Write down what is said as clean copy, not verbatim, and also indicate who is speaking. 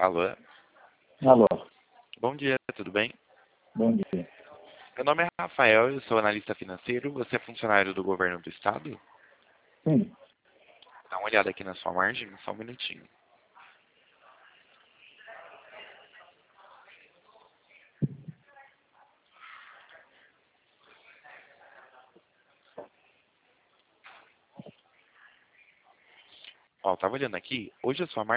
Speaker 1: Alô?
Speaker 2: Alô,
Speaker 1: Bom dia, tudo bem?
Speaker 2: bom dia.
Speaker 1: Meu nome é Rafael, eu sou analista financeiro. Você é funcionário do governo do estado?
Speaker 2: Sim,
Speaker 1: Dá uma olhada aqui na sua margem, só um minutinho. Ó, tava olhando aqui, hoje a sua